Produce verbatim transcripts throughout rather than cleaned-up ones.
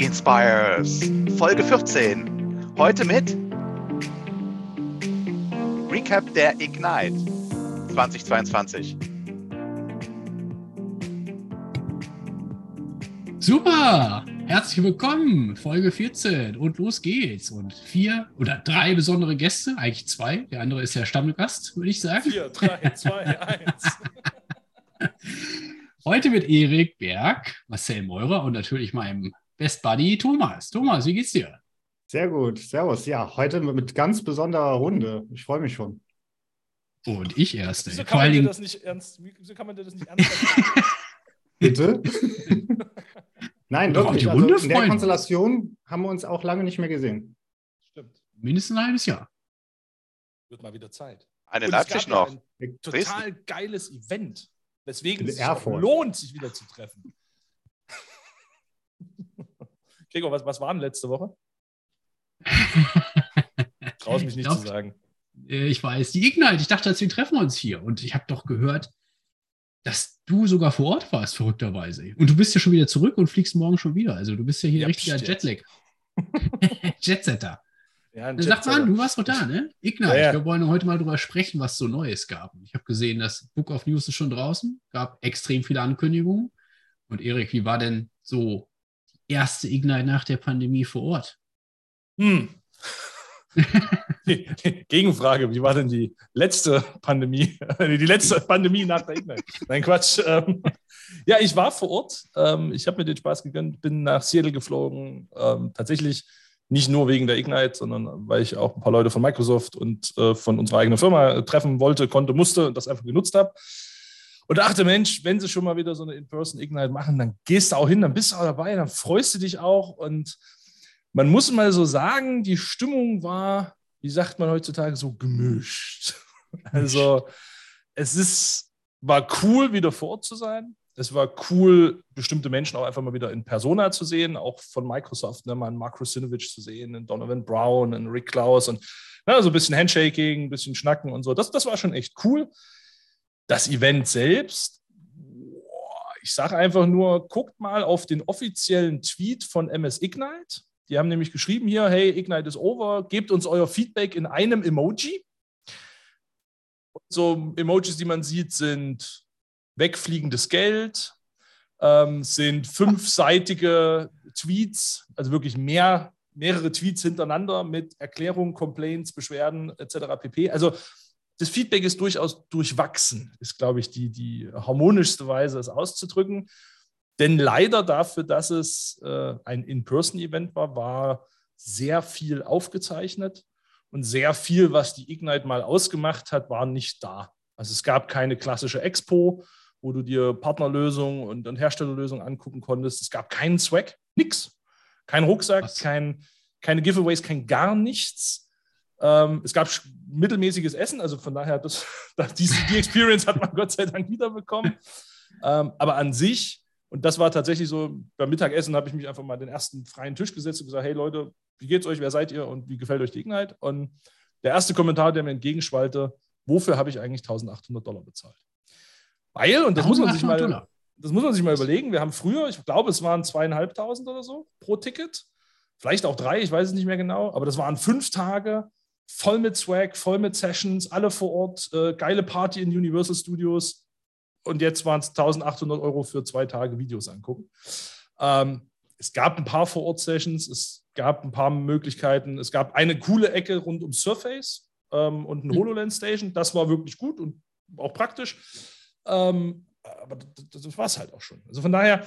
Inspires, Folge vierzehn. Heute mit Recap der Ignite zweitausendzweiundzwanzig. Super! Herzlich willkommen, Folge vierzehn und los geht's. Und vier oder drei besondere Gäste, eigentlich zwei, der andere ist ja Stammgast, würde ich sagen. Vier, drei, zwei, eins. Heute mit Erik Berg, Marcel Meurer und natürlich meinem Best Buddy Thomas. Thomas, wie geht's dir? Sehr gut, servus. Ja, heute mit ganz besonderer Runde. Ich freue mich schon. Und ich erst. Wieso Vor kann man allen dir Dingen, das nicht ernst, wieso kann man dir das nicht ernst nehmen? Bitte? Nein, Doch, wirklich. die Also Runde in der freuen. Konstellation haben wir uns auch lange nicht mehr gesehen. Stimmt. mindestens ein halbes Jahr. Wird mal wieder Zeit. Eine Und Leipzig es gab noch. ja ein total geiles Event, weswegen In es sich Erfurt. auch lohnt, sich wieder zu treffen. Gregor, was, was war denn letzte Woche? Traue mich nicht glaub, zu sagen. Äh, Ich weiß, die Ignite. Ich dachte, wir treffen uns hier. Und ich habe doch gehört, dass du sogar vor Ort warst, verrückterweise. Und du bist ja schon wieder zurück und fliegst morgen schon wieder. Also du bist ja hier Ja, richtiger pst jetzt. Jetlag. Jetsetter. Ja, ein Dann sag mal, Jetsetter. du warst doch da, ne? Ignite. Ja, ja. Wir wollen heute mal drüber sprechen, was so Neues gab. Ich habe gesehen, das Book of News ist schon draußen. Gab extrem viele Ankündigungen. Und Erik, wie war denn so die erste Ignite nach der Pandemie vor Ort? Hm. Gegenfrage, wie war denn die letzte Pandemie? Die letzte Pandemie nach der Ignite. Nein, Quatsch. Ähm, Ja, ich war vor Ort. Ähm, Ich habe mir den Spaß gegönnt, bin nach Seattle geflogen. Ähm, Tatsächlich nicht nur wegen der Ignite, sondern weil ich auch ein paar Leute von Microsoft und äh, von unserer eigenen Firma treffen wollte, konnte, musste und das einfach genutzt habe. Und dachte, Mensch, wenn sie schon mal wieder so eine In-Person-Ignite machen, dann gehst du auch hin, dann bist du auch dabei, dann freust du dich auch. Und man muss mal so sagen, die Stimmung war, wie sagt man heutzutage, so gemischt. Also es ist, war cool, wieder vor Ort zu sein. Es war cool, bestimmte Menschen auch einfach mal wieder in Persona zu sehen, auch von Microsoft, ne, mal einen Mark Russinovich zu sehen, einen Donovan Brown, einen Rick Klaus und na, so ein bisschen Handshaking, ein bisschen Schnacken und so. Das, das war schon echt cool. Das Event selbst, boah, ich sage einfach nur, guckt mal auf den offiziellen Tweet von M S Ignite. Die haben nämlich geschrieben hier, hey, Ignite is over, gebt uns euer Feedback in einem Emoji. Und so Emojis, die man sieht, sind wegfliegendes Geld, ähm, sind fünfseitige Tweets, also wirklich mehr, mehrere Tweets hintereinander mit Erklärungen, Complaints, Beschwerden et cetera pp. Also das Feedback ist durchaus durchwachsen, ist, glaube ich, die, die harmonischste Weise, es auszudrücken. Denn leider dafür, dass es äh, ein In-Person-Event war, war sehr viel aufgezeichnet und sehr viel, was die Ignite mal ausgemacht hat, war nicht da. Also es gab keine klassische Expo, wo du dir Partnerlösungen und, und Herstellerlösungen angucken konntest. Es gab keinen Swag, nix. Kein Rucksack, kein, keine Giveaways, kein gar nichts. Ähm, es gab mittelmäßiges Essen, also von daher, das, das, die, die Experience hat man Gott sei Dank wiederbekommen. Ähm, aber an sich, und das war tatsächlich so, beim Mittagessen habe ich mich einfach mal den ersten freien Tisch gesetzt und gesagt, hey Leute, wie geht's euch, wer seid ihr und wie gefällt euch die Ignite? Und der erste Kommentar, der mir entgegenschwallte, wofür habe ich eigentlich eintausendachthundert Dollar bezahlt? Weil, und das muss man sich mal, Dollar. das muss man sich mal überlegen, wir haben früher, ich glaube, es waren zweieinhalbtausend oder so pro Ticket, vielleicht auch drei, ich weiß es nicht mehr genau, aber das waren fünf Tage, voll mit Swag, voll mit Sessions, alle vor Ort, äh, geile Party in Universal Studios und jetzt waren es eintausendachthundert Euro für zwei Tage Videos angucken. Ähm, es gab ein paar Vor-Ort-Sessions, es gab ein paar Möglichkeiten, es gab eine coole Ecke rund um Surface ähm, und eine HoloLens-Station, das war wirklich gut und auch praktisch. Ähm, aber das, das war es halt auch schon. Also von daher,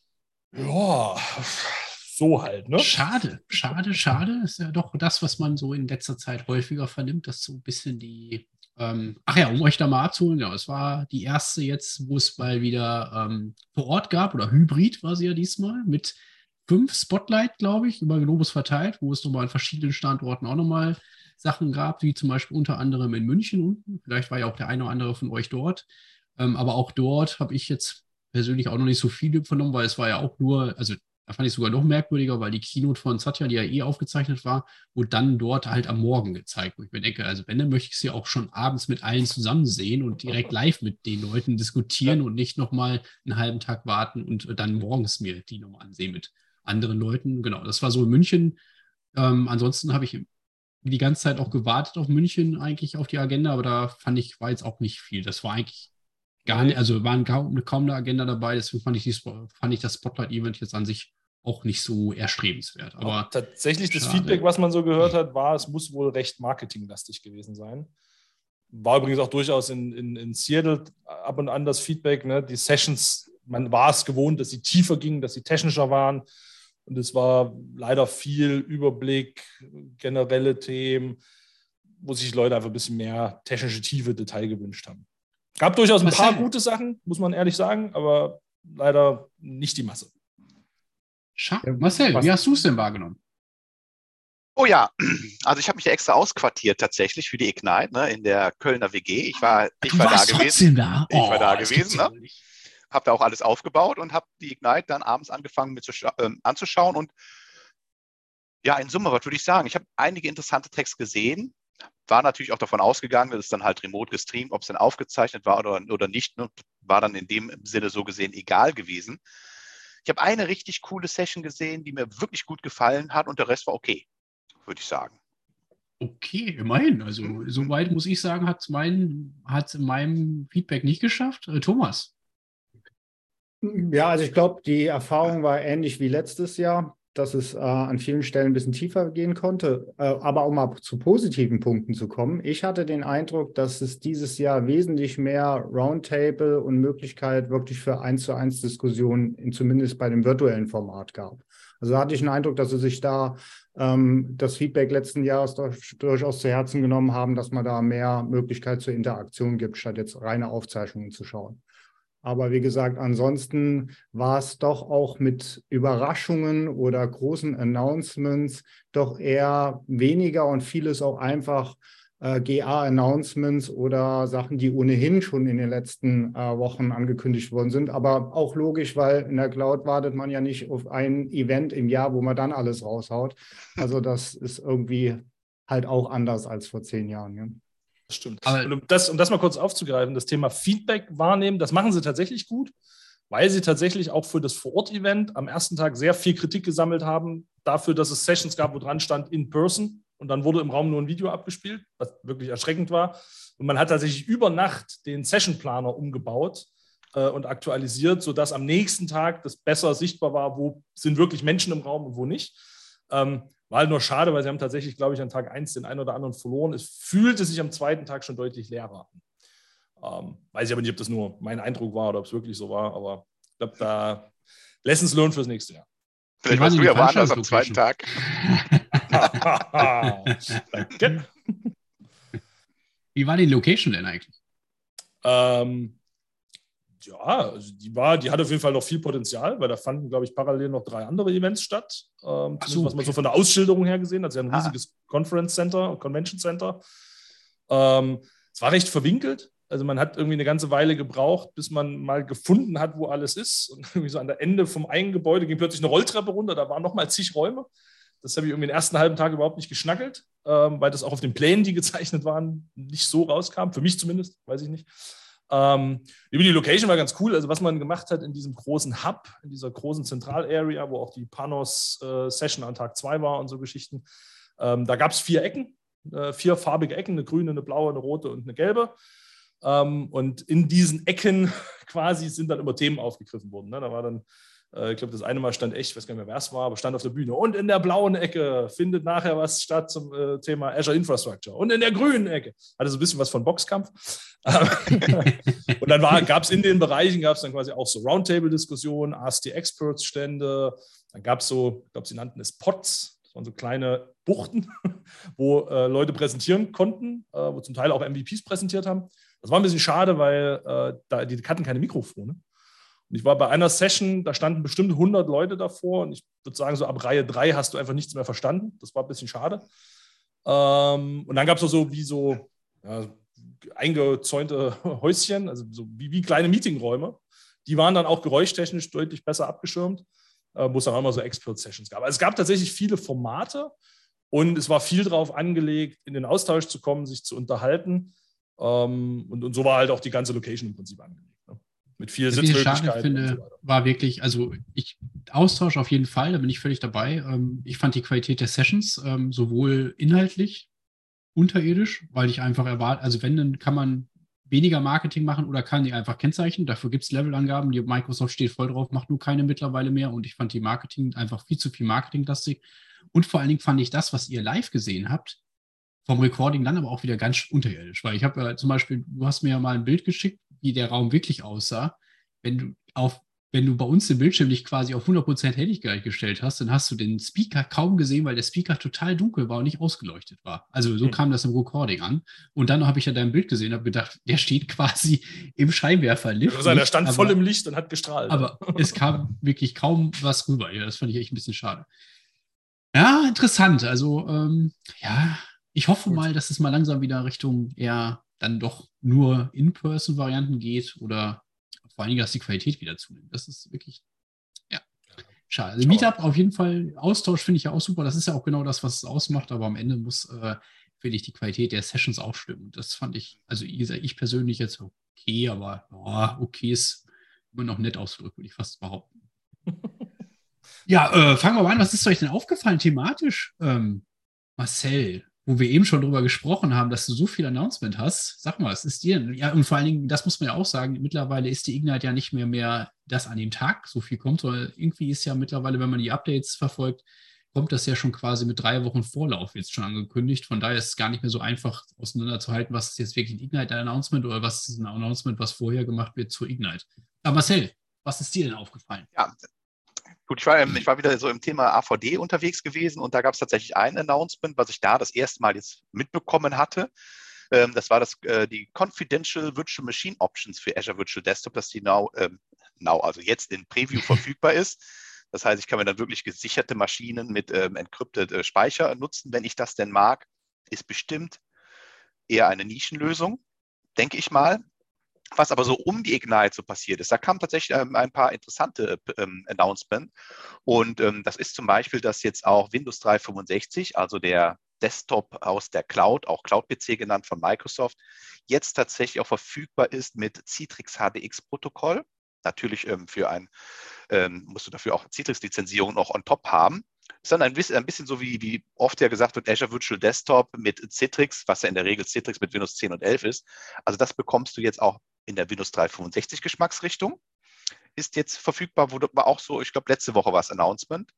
ja, so halt, ne? Schade, schade, schade. Ist ja doch das, was man so in letzter Zeit häufiger vernimmt, dass so ein bisschen die, ähm, ach ja, um euch da mal abzuholen, ja, es war die erste jetzt, wo es mal wieder ähm, vor Ort gab, oder Hybrid war sie ja diesmal, mit fünf Spotlight, glaube ich, über Globus verteilt, wo es nochmal an verschiedenen Standorten auch nochmal Sachen gab, wie zum Beispiel unter anderem in München unten. Vielleicht war ja auch der eine oder andere von euch dort. Ähm, aber auch dort habe ich jetzt persönlich auch noch nicht so viel vernommen, weil es war ja auch nur, also da fand ich es sogar noch merkwürdiger, weil die Keynote von Satya, die ja eh aufgezeichnet war, wurde dann dort halt am Morgen gezeigt. Wo ich mir denke, also wenn, dann möchte ich sie auch schon abends mit allen zusammen sehen und direkt live mit den Leuten diskutieren Ja. und nicht nochmal einen halben Tag warten und dann morgens mir die nochmal ansehen mit anderen Leuten. Genau, das war so in München. Ähm, ansonsten habe ich die ganze Zeit auch gewartet auf München eigentlich auf die Agenda, aber da fand ich, war jetzt auch nicht viel. Das war eigentlich gar nicht, also waren kaum, kaum eine Agenda dabei, deswegen fand ich, die, fand ich das Spotlight-Event jetzt an sich auch nicht so erstrebenswert. Aber ja, tatsächlich, das schade. Feedback, was man so gehört hat, war, es muss wohl recht marketinglastig gewesen sein. War übrigens auch durchaus in, in, in Seattle ab und an das Feedback, ne? Die Sessions, man war es gewohnt, dass sie tiefer gingen, dass sie technischer waren. Und es war leider viel Überblick, generelle Themen, wo sich Leute einfach ein bisschen mehr technische Tiefe, Detail gewünscht haben. Gab durchaus ein paar gute Sachen, muss man ehrlich sagen, aber leider nicht die Masse. Schade. Marcel, wie hast du es denn wahrgenommen? Oh ja, also ich habe mich ja extra ausquartiert tatsächlich für die Ignite, ne, in der Kölner W G. Ich war, ich du war warst da trotzdem gewesen. Da? Ich Oh, war da das gewesen, gibt's ne? ja nicht. Habe da auch alles aufgebaut und habe die Ignite dann abends angefangen mit zu äh, anzuschauen. Und ja, in Summe, was würde ich sagen? Ich habe einige interessante Tracks gesehen. War natürlich auch davon ausgegangen, dass es dann halt remote gestreamt, ob es dann aufgezeichnet war oder, oder nicht. Ne? War dann in dem Sinne so gesehen egal gewesen. Ich habe eine richtig coole Session gesehen, die mir wirklich gut gefallen hat und der Rest war okay, würde ich sagen. Okay, immerhin. Also mhm. soweit muss ich sagen, hat es mein, in meinem Feedback nicht geschafft. Äh, Thomas? Ja, also ich glaube, die Erfahrung war ähnlich wie letztes Jahr, dass es äh, an vielen Stellen ein bisschen tiefer gehen konnte. Äh, aber um mal zu positiven Punkten zu kommen, ich hatte den Eindruck, dass es dieses Jahr wesentlich mehr Roundtable und Möglichkeit wirklich für eins zu eins Diskussionen, in, zumindest bei dem virtuellen Format gab. Also hatte ich den Eindruck, dass sie sich da ähm, das Feedback letzten Jahres durch, durchaus zu Herzen genommen haben, dass man da mehr Möglichkeit zur Interaktion gibt, statt jetzt reine Aufzeichnungen zu schauen. Aber wie gesagt, ansonsten war es doch auch mit Überraschungen oder großen Announcements doch eher weniger und vieles auch einfach äh, G A-Announcements oder Sachen, die ohnehin schon in den letzten äh, Wochen angekündigt worden sind. Aber auch logisch, weil in der Cloud wartet man ja nicht auf ein Event im Jahr, wo man dann alles raushaut. Also das ist irgendwie halt auch anders als vor zehn Jahren. Ja. Das stimmt. Aber und um das, um das mal kurz aufzugreifen, das Thema Feedback wahrnehmen, das machen sie tatsächlich gut, weil sie tatsächlich auch für das Vor-Ort-Event am ersten Tag sehr viel Kritik gesammelt haben, dafür, dass es Sessions gab, wo dran stand, in person, und dann wurde im Raum nur ein Video abgespielt, was wirklich erschreckend war. Und man hat tatsächlich über Nacht den Session-Planer umgebaut äh, und aktualisiert, sodass am nächsten Tag das besser sichtbar war, wo sind wirklich Menschen im Raum und wo nicht. Ähm, War halt nur schade, weil sie haben tatsächlich, glaube ich, an Tag eins den einen oder anderen verloren. Es fühlte sich am zweiten Tag schon deutlich leerer an. Ähm, weiß ich aber nicht, ob das nur mein Eindruck war oder ob es wirklich so war, aber ich glaube, da Lessons learned fürs nächste Jahr. Vielleicht warst du ja woanders am zweiten Tag. Danke. Wie war die Location denn eigentlich? Ähm, Ja, also die war, die hat auf jeden Fall noch viel Potenzial, weil da fanden, glaube ich, parallel noch drei andere Events statt. Ähm, so, was man okay. so von der Ausschilderung her gesehen hat. Also ein Ah. riesiges Conference Center, Convention Center. Ähm, es war recht verwinkelt. Also man hat irgendwie eine ganze Weile gebraucht, bis man mal gefunden hat, wo alles ist. Und irgendwie so an der Ende vom einen Gebäude ging plötzlich eine Rolltreppe runter, da waren nochmal zig Räume. Das habe ich irgendwie den ersten halben Tag überhaupt nicht geschnackelt, ähm, weil das auch auf den Plänen, die gezeichnet waren, nicht so rauskam. Für mich zumindest, weiß ich nicht. Ähm, über die Location war ganz cool. Also was man gemacht hat in diesem großen Hub, in dieser großen Zentral-Area, wo auch die Panos-Session äh, an Tag zwei war und so Geschichten. Ähm, da gab es vier Ecken, äh, vier farbige Ecken, eine grüne, eine blaue, eine rote und eine gelbe. Ähm, und in diesen Ecken quasi sind dann immer Themen aufgegriffen worden. Ne? Da war dann, äh, ich glaube, das eine Mal stand echt, ich weiß gar nicht mehr, wer es war, aber stand auf der Bühne. Und in der blauen Ecke findet nachher was statt zum äh, Thema Azure Infrastructure. Und in der grünen Ecke. Hatte so ein bisschen was von Boxkampf. Und dann gab es in den Bereichen, gab es dann quasi auch so Roundtable-Diskussionen, Ask the Experts-Stände. Dann gab es so, ich glaube, sie nannten es Pods. Das waren so kleine Buchten, wo äh, Leute präsentieren konnten, äh, wo zum Teil auch M V Ps präsentiert haben. Das war ein bisschen schade, weil äh, da, die hatten keine Mikrofone. Und ich war bei einer Session, da standen bestimmt hundert Leute davor und ich würde sagen, so ab Reihe drei hast du einfach nichts mehr verstanden. Das war ein bisschen schade. Ähm, und dann gab es auch so wie so ja, eingezäunte Häuschen, also so wie, wie kleine Meetingräume. Die waren dann auch geräuschtechnisch deutlich besser abgeschirmt, äh, wo es dann auch immer so Expert-Sessions gab. Also es gab tatsächlich viele Formate und es war viel darauf angelegt, in den Austausch zu kommen, sich zu unterhalten. Ähm, und, und so war halt auch die ganze Location im Prinzip angelegt. Ne? Mit viel Was ich schade Sitzmöglichkeiten finde, und so weiter. war wirklich, also ich Austausch auf jeden Fall, da bin ich völlig dabei. Ähm, ich fand die Qualität der Sessions ähm, sowohl inhaltlich unterirdisch, weil ich einfach erwarte, also wenn, dann kann man weniger Marketing machen oder kann die einfach kennzeichnen. Dafür gibt es Levelangaben, die Microsoft steht voll drauf, macht nur keine mittlerweile mehr und ich fand die Marketing einfach viel zu viel marketinglastig. Und vor allen Dingen fand ich das, was ihr live gesehen habt, vom Recording dann aber auch wieder ganz unterirdisch, weil ich habe äh, zum Beispiel, du hast mir ja mal ein Bild geschickt, wie der Raum wirklich aussah. Wenn du auf Wenn du bei uns den Bildschirm nicht quasi auf hundert Prozent Helligkeit gestellt hast, dann hast du den Speaker kaum gesehen, weil der Speaker total dunkel war und nicht ausgeleuchtet war. Also so Hm. kam das im Recording an. Und dann habe ich ja dein Bild gesehen und habe gedacht, der steht quasi im Scheinwerferlicht. Also, er stand aber, voll im Licht und hat gestrahlt. Aber es kam wirklich kaum was rüber. Ja, das fand ich echt ein bisschen schade. Ja, interessant. Also, ähm, ja, ich hoffe Gut. mal, dass es mal langsam wieder Richtung eher dann doch nur In-Person-Varianten geht oder vor allen Dingen, dass die Qualität wieder zunimmt. Das ist wirklich, ja, schade. Also Meetup auf jeden Fall, Austausch finde ich ja auch super. Das ist ja auch genau das, was es ausmacht, aber am Ende muss, äh, finde ich, die Qualität der Sessions auch stimmen. Das fand ich, also wie gesagt, ich persönlich jetzt okay, aber ja, okay ist immer noch nett ausgedrückt, würde ich fast behaupten. Ja, äh, fangen wir mal an. Was ist euch denn aufgefallen thematisch, ähm, Marcel? Wo wir eben schon drüber gesprochen haben, dass du so viel Announcement hast. Sag mal, was ist dir denn? Ja, und vor allen Dingen, das muss man ja auch sagen, mittlerweile ist die Ignite ja nicht mehr mehr, dass an dem Tag so viel kommt, sondern irgendwie ist ja mittlerweile, wenn man die Updates verfolgt, kommt das ja schon quasi mit drei Wochen Vorlauf jetzt schon angekündigt. Von daher ist es gar nicht mehr so einfach auseinanderzuhalten, was ist jetzt wirklich ein Ignite-Announcement oder was ist ein Announcement, was vorher gemacht wird zur Ignite. Aber Marcel, was ist dir denn aufgefallen? Ja, gut, ich war, ich war wieder so im Thema A V D unterwegs gewesen und da gab es tatsächlich ein Announcement, was ich da das erste Mal jetzt mitbekommen hatte. Ähm, das war das, äh, die Confidential Virtual Machine Options für Azure Virtual Desktop, dass die now, ähm, now also jetzt in Preview verfügbar ist. Das heißt, ich kann mir dann wirklich gesicherte Maschinen mit ähm, encrypted äh, Speicher nutzen, wenn ich das denn mag. Ist bestimmt eher eine Nischenlösung, denke ich mal. Was aber so um die Ignite so passiert ist, da kamen tatsächlich ähm, ein paar interessante ähm, Announcements. Und ähm, das ist zum Beispiel, dass jetzt auch Windows dreihundertfünfundsechzig, also der Desktop aus der Cloud, auch Cloud-P C genannt von Microsoft, jetzt tatsächlich auch verfügbar ist mit Citrix H D X-Protokoll. Natürlich ähm, für ein, ähm, musst du dafür auch Citrix-Lizenzierung noch on top haben. Ist dann ein bisschen, ein bisschen so wie, wie oft ja gesagt wird, Azure Virtual Desktop mit Citrix, was ja in der Regel Citrix mit Windows zehn und elf ist. Also das bekommst du jetzt auch in der Windows dreihundertfünfundsechzig Geschmacksrichtung. Ist jetzt verfügbar, wurde aber auch so, ich glaube, letzte Woche war es Announcement.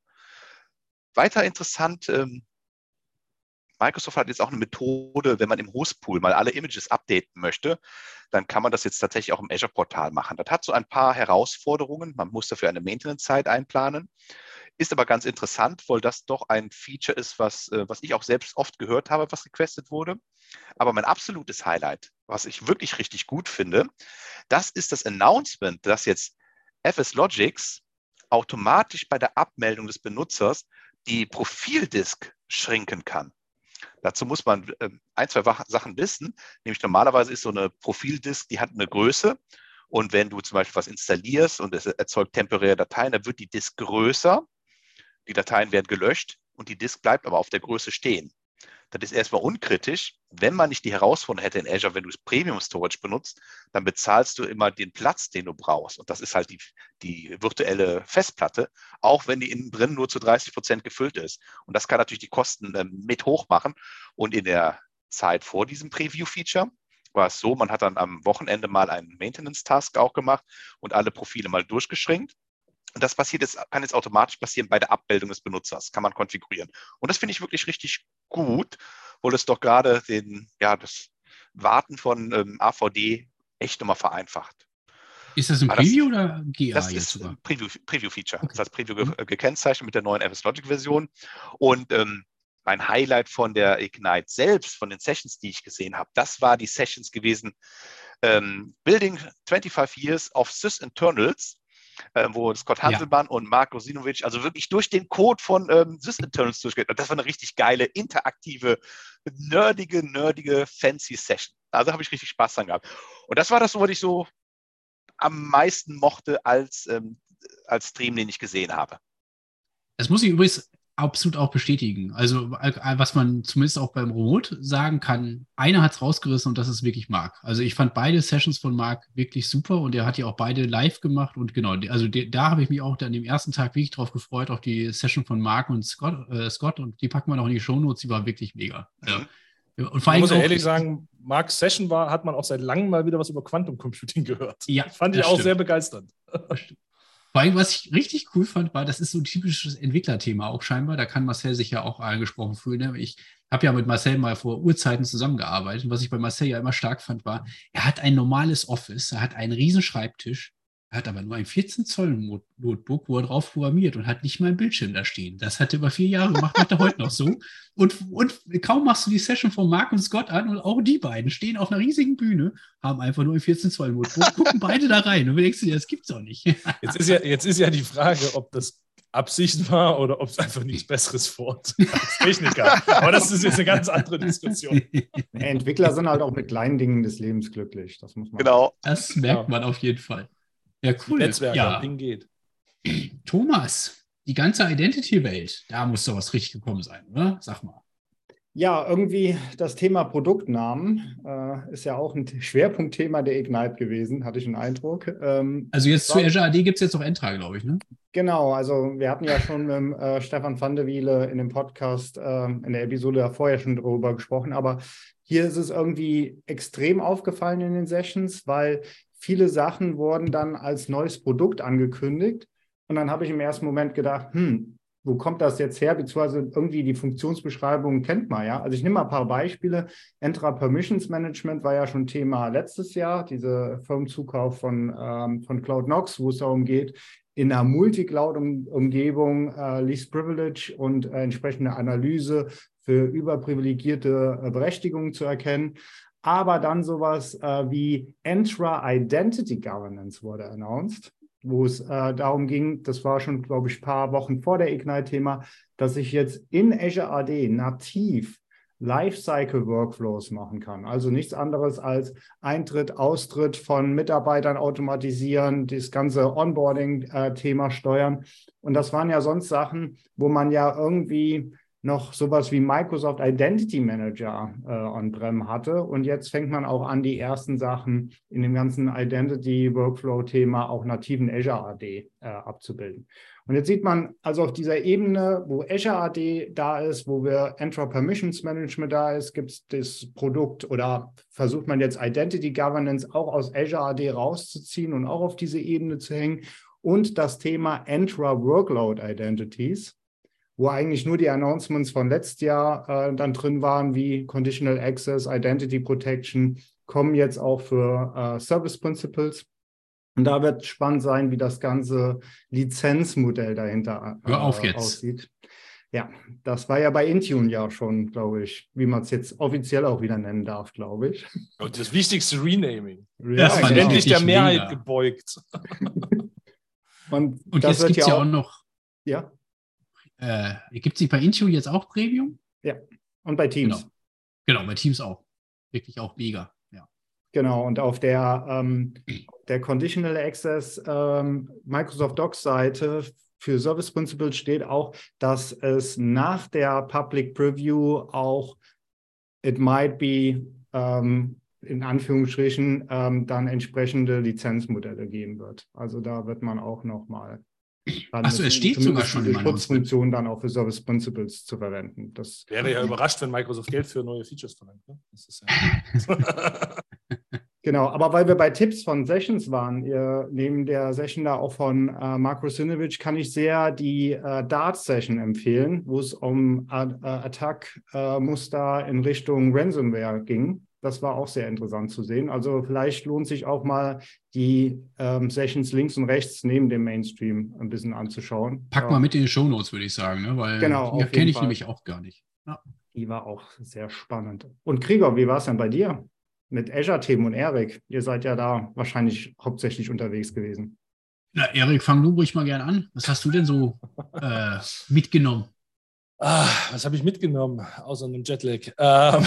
Weiter interessant, ähm, Microsoft hat jetzt auch eine Methode, wenn man im Hostpool mal alle Images updaten möchte, dann kann man das jetzt tatsächlich auch im Azure-Portal machen. Das hat so ein paar Herausforderungen. Man muss dafür eine Maintenance-Zeit einplanen. Ist aber ganz interessant, weil das doch ein Feature ist, was, was ich auch selbst oft gehört habe, was requested wurde. Aber mein absolutes Highlight, was ich wirklich richtig gut finde, das ist das Announcement, dass jetzt F S Logics automatisch bei der Abmeldung des Benutzers die Profildisk schrinken kann. Dazu muss man äh, ein, zwei Sachen wissen. Nämlich normalerweise ist so eine Profildisk, die hat eine Größe. Und wenn du zum Beispiel was installierst und es erzeugt temporäre Dateien, dann wird die Disk größer. Die Dateien werden gelöscht und die Disk bleibt aber auf der Größe stehen. Das ist erstmal unkritisch. Wenn man nicht die Herausforderung hätte in Azure, wenn du Premium Storage benutzt, dann bezahlst du immer den Platz, den du brauchst. Und das ist halt die, die virtuelle Festplatte, auch wenn die innen drin nur zu dreißig Prozent gefüllt ist. Und das kann natürlich die Kosten äh, mit hoch machen. Und in der Zeit vor diesem Preview-Feature war es so, man hat dann am Wochenende mal einen Maintenance-Task auch gemacht und alle Profile mal durchgeschränkt. Und das passiert jetzt, kann jetzt automatisch passieren bei der Abmeldung des Benutzers, kann man konfigurieren. Und das finde ich wirklich richtig gut, weil es doch gerade den, ja, das Warten von ähm, A V D echt nochmal vereinfacht. Ist das ein Aber Preview das, oder G A das jetzt ist sogar? ein Preview, Preview-Feature. Okay. Das ist als Preview ge gekennzeichnet mit der neuen F S Logic-Version. Und ähm, mein Highlight von der Ignite selbst, von den Sessions, die ich gesehen habe, das war die Sessions gewesen, ähm, Building twenty-five Years of Sys-Internals, äh, wo Scott Hanselmann ja. und Mark Rosinovic also wirklich durch den Code von ähm, Sys-Internals durchgehen. Das war eine richtig geile, interaktive, nerdige, nerdige, fancy Session. Also habe ich richtig Spaß dran gehabt. Und das war das, was ich so am meisten mochte als, ähm, als Stream, den ich gesehen habe. Das muss ich übrigens absolut auch bestätigen. Also, was man zumindest auch beim Remote sagen kann, einer hat es rausgerissen und das ist wirklich Marc. Also, ich fand beide Sessions von Marc wirklich super und er hat ja auch beide live gemacht und genau, also da habe ich mich auch an dem ersten Tag wirklich drauf gefreut, auch die Session von Marc und Scott, äh, Scott und die packen wir noch in die Shownotes, die war wirklich mega. Also, und vor allem muss ich ehrlich sagen, Marcs Session war, hat man auch seit langem mal wieder was über Quantum Computing gehört. Ja, das fand ich auch stimmt. sehr begeisternd. Vor allem, was ich richtig cool fand, war, das ist so ein typisches Entwicklerthema auch scheinbar. Da kann Marcel sich ja auch angesprochen fühlen. Ich habe ja mit Marcel mal vor Urzeiten zusammengearbeitet. Und was ich bei Marcel ja immer stark fand, war, er hat ein normales Office, er hat einen riesen Schreibtisch, er hat aber nur ein vierzehn Zoll Notebook, wo er drauf programmiert und hat nicht mal einen Bildschirm da stehen. Das hat er über vier Jahre gemacht, macht er heute noch so. Und, und kaum machst du die Session von Marc und Scott an und auch die beiden stehen auf einer riesigen Bühne, haben einfach nur ein vierzehn Zoll Notebook, gucken beide da rein und du denkst dir, das gibt's doch nicht. Jetzt ist ja, jetzt ist ja die Frage, ob das Absicht war oder ob es einfach nichts Besseres fort als Techniker. Aber das ist jetzt eine ganz andere Diskussion. Entwickler sind halt auch mit kleinen Dingen des Lebens glücklich. Das muss man genau. Das merkt man auf jeden Fall. Ja, cool. Netzwerk, ja. Ding geht. Thomas, die ganze Identity-Welt, da muss doch was richtig gekommen sein, oder? Sag mal. Ja, irgendwie das Thema Produktnamen äh, ist ja auch ein Schwerpunktthema der Ignite gewesen, hatte ich den Eindruck. Ähm, also jetzt zu Azure A D gibt es jetzt noch Entra, glaube ich, ne? Genau, also wir hatten ja schon mit äh, Stefan van der Wiele in dem Podcast, äh, in der Episode davor ja schon darüber gesprochen, aber hier ist es irgendwie extrem aufgefallen in den Sessions, weil viele Sachen wurden dann als neues Produkt angekündigt und dann habe ich im ersten Moment gedacht, hm, wo kommt das jetzt her? Beziehungsweise irgendwie die Funktionsbeschreibung kennt man ja. Also ich nehme mal ein paar Beispiele. Entra Permissions Management war ja schon Thema letztes Jahr, diese Firmenzukauf von, ähm, von CloudKnox, wo es darum geht, in einer Multi-Cloud-Umgebung äh, Least Privilege und äh, entsprechende Analyse für überprivilegierte äh, Berechtigungen zu erkennen. Aber dann sowas äh, wie Entra Identity Governance wurde announced, wo es äh, darum ging, das war schon, glaube ich, ein paar Wochen vor der Ignite-Thema, dass ich jetzt in Azure A D nativ Lifecycle-Workflows machen kann. Also nichts anderes als Eintritt, Austritt von Mitarbeitern automatisieren, das ganze Onboarding-Thema steuern. Und das waren ja sonst Sachen, wo man ja irgendwie noch sowas wie Microsoft Identity Manager äh, on-prem hatte. Und jetzt fängt man auch an, die ersten Sachen in dem ganzen Identity-Workflow-Thema auch nativen Azure A D äh, abzubilden. Und jetzt sieht man also auf dieser Ebene, wo Azure A D da ist, wo wir Entra Permissions Management da ist, gibt es das Produkt oder versucht man jetzt Identity Governance auch aus Azure A D rauszuziehen und auch auf diese Ebene zu hängen. Und das Thema Entra Workload Identities, wo eigentlich nur die Announcements von letztes Jahr äh, dann drin waren, wie Conditional Access, Identity Protection, kommen jetzt auch für äh, Service Principles. Und da wird spannend sein, wie das ganze Lizenzmodell dahinter äh, Hör auf jetzt. aussieht. Ja, das war ja bei Intune ja schon, glaube ich, wie man es jetzt offiziell auch wieder nennen darf, glaube ich. Und das wichtigste Renaming. Ja, das ist endlich der Mehrheit mega. gebeugt. Und, Und das jetzt gibt es ja auch noch... Ja. Äh, gibt es nicht bei Intune jetzt auch Premium? Ja, und bei Teams. Genau, genau bei Teams auch. Wirklich auch mega, ja. Genau, und auf der, ähm, der Conditional Access ähm, Microsoft Docs Seite für Service Principles steht auch, dass es nach der Public Preview auch it might be ähm, in Anführungsstrichen ähm, dann entsprechende Lizenzmodelle geben wird. Also da wird man auch nochmal Achso, es steht sogar schon diese Schutzfunktion dann auch für Service Principles zu verwenden. Das wäre ja überrascht, wenn Microsoft Geld für neue Features verlangt. Ne? Das ist ja genau, aber weil wir bei Tipps von Sessions waren, ihr, neben der Session da auch von äh, Mark Russinovich, kann ich sehr die äh, Dart-Session empfehlen, wo es um äh, Attack-Muster äh, in Richtung Ransomware ging. Das war auch sehr interessant zu sehen. Also vielleicht lohnt sich auch mal die ähm, Sessions links und rechts neben dem Mainstream ein bisschen anzuschauen. Pack ja. mal mit in die Shownotes, würde ich sagen, ne? Weil genau, die kenne ich Fall. nämlich auch gar nicht. Ja. Die war auch sehr spannend. Und Gregor, wie war es denn bei dir mit Azure-Themen und Erik? Ihr seid ja da wahrscheinlich hauptsächlich unterwegs gewesen. Na, Erik, fang du ruhig mal gern an. Was hast du denn so äh, mitgenommen? Ah, was habe ich mitgenommen, außer einem Jetlag? Ähm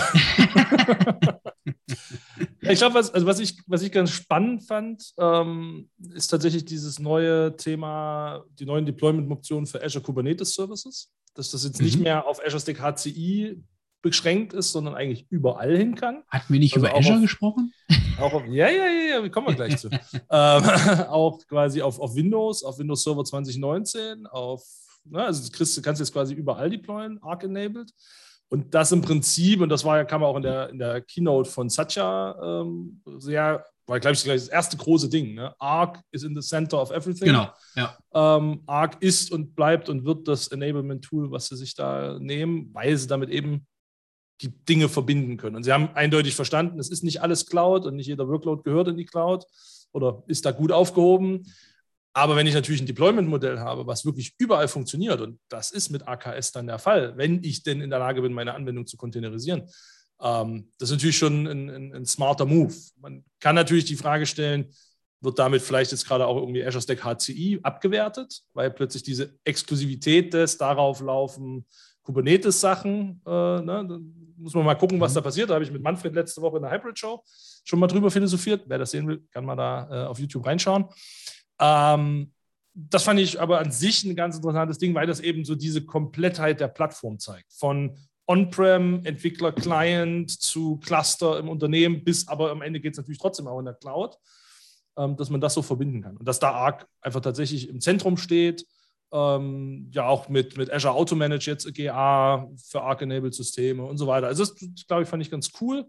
ich glaube, was, also was, ich, was ich ganz spannend fand, ähm, ist tatsächlich dieses neue Thema, die neuen Deployment-Optionen für Azure Kubernetes Services. dass das jetzt Mhm. nicht mehr auf Azure Stack H C I beschränkt ist, sondern eigentlich überall hin kann. Hatten wir nicht Also über auch Azure auf- gesprochen? Auch auf, ja, ja, ja, ja, kommen wir gleich zu. ähm, auch quasi auf, auf Windows, auf Windows Server zwanzig neunzehn, auf, ne, also du kriegst, du kannst jetzt quasi überall deployen, Arc-enabled. Und das im Prinzip, und das war, kam auch in der, in der Keynote von Satya ähm, sehr, war, glaube ich, das erste große Ding. Ne? Arc is in the center of everything. Genau, ja. Ähm, Arc ist und bleibt und wird das Enablement-Tool, was sie sich da nehmen, weil sie damit eben die Dinge verbinden können. Und sie haben eindeutig verstanden, es ist nicht alles Cloud und nicht jeder Workload gehört in die Cloud oder ist da gut aufgehoben. Aber wenn ich natürlich ein Deployment-Modell habe, was wirklich überall funktioniert, und das ist mit A K S dann der Fall, wenn ich denn in der Lage bin, meine Anwendung zu containerisieren, ähm, das ist natürlich schon ein, ein, ein smarter Move. Man kann natürlich die Frage stellen, wird damit vielleicht jetzt gerade auch irgendwie Azure Stack H C I abgewertet, weil plötzlich diese Exklusivität des darauf laufen Kubernetes-Sachen, äh, ne, da muss man mal gucken, was da passiert. Da habe ich mit Manfred letzte Woche in der Hybrid-Show schon mal drüber philosophiert. Wer das sehen will, kann mal da äh, auf YouTube reinschauen. Ähm, das fand ich aber an sich ein ganz interessantes Ding, weil das eben so diese Komplettheit der Plattform zeigt. Von On-Prem, Entwickler, Client zu Cluster im Unternehmen, bis aber am Ende geht es natürlich trotzdem auch in der Cloud, ähm, dass man das so verbinden kann. Und dass da Arc einfach tatsächlich im Zentrum steht, ähm, ja auch mit, mit Azure Auto Manage jetzt G A für Arc-Enabled-Systeme und so weiter. Also das, glaube ich, fand ich ganz cool.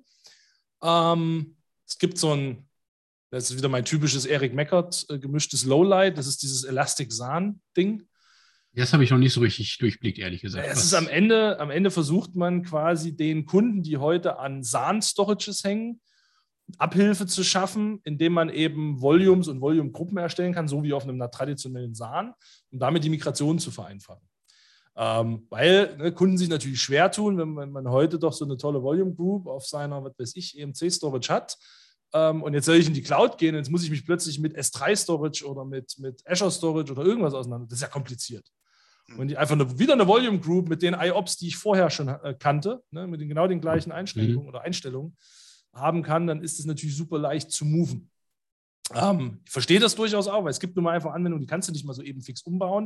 Ähm, es gibt so ein, das ist wieder mein typisches Eric Meckert äh, gemischtes Lowlight, das ist dieses Elastic-S A N-Ding. Das habe ich noch nicht so richtig durchblickt, ehrlich gesagt. Es Was- ist am Ende, am Ende versucht man quasi den Kunden, die heute an S A N-Storages hängen, Abhilfe zu schaffen, indem man eben Volumes und Volume-Gruppen erstellen kann, so wie auf einem traditionellen S A N, um damit die Migration zu vereinfachen. Ähm, weil ne, Kunden sich natürlich schwer tun, wenn man, wenn man heute doch so eine tolle Volume-Group auf seiner, was weiß ich, E M C-Storage hat. Ähm, und jetzt soll ich in die Cloud gehen, jetzt muss ich mich plötzlich mit S drei Storage oder mit, mit Azure Storage oder irgendwas auseinander. Das ist ja kompliziert. Und die einfach eine, wieder eine Volume Group mit den I O P S, die ich vorher schon äh, kannte, ne, mit den genau den gleichen Einschränkungen mhm. oder Einstellungen haben kann, dann ist es natürlich super leicht zu moven. Ähm, ich verstehe das durchaus auch, weil es gibt nun mal einfach Anwendungen, die kannst du nicht mal so eben fix umbauen.